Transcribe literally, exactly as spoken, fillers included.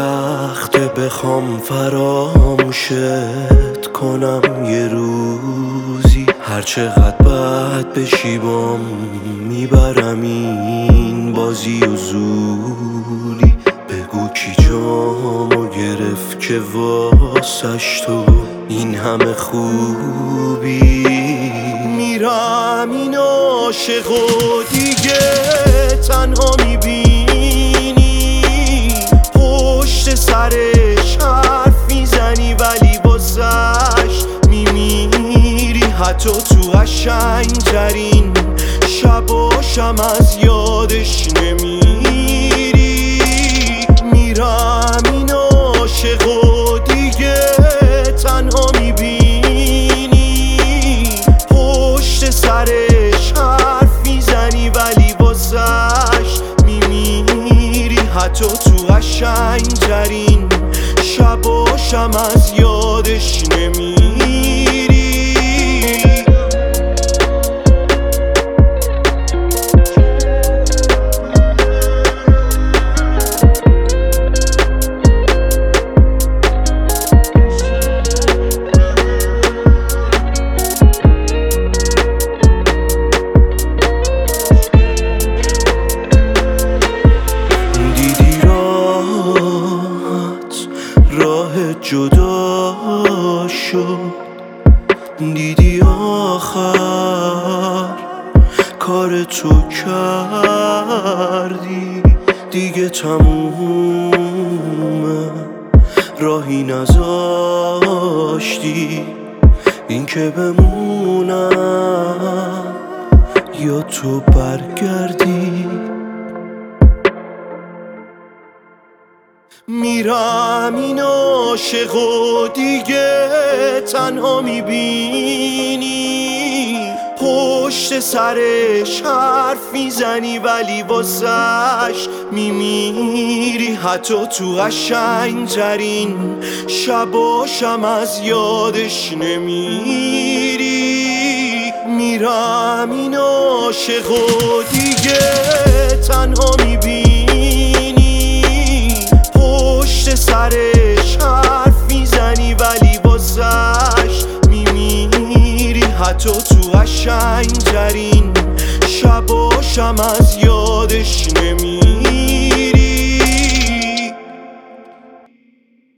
سخته بخوام فراموشت کنم یه روزی، هرچقدر بد بشی بام میبرم این بازی و زوری. بگو کی جامو گرفت که واسش تو این همه خوبی. میرم این عاشق و دیگه تنها میبینی، پشت سرش حرف میزنی ولی بازش میمیری. حتی تو قشنگترین شباشم از یادش نمیری. میرم این عاشق و دیگه تنها میبینی، پشت سرش حرف میزنی ولی بازش میمیری. حتی تو قشنگترین شباشم از یادش نمیری. راه جدا شد، دیدی آخر کار تو کردی. دیگه تمومه راهی نذاشتی، این که بمونم یا تو برگردی. میرم این عاشق و دیگه تنها میبینی، پشت سرش حرف میزنی ولی واسش میمیری. حتی تو قشنگترین شباشم از یادش نمیری. میرم این عاشق و دیگه تنها میبینی، پشت سرش حرف میزنی ولی بازش میمیری. حتی تو قشنگترین شباشم از یادش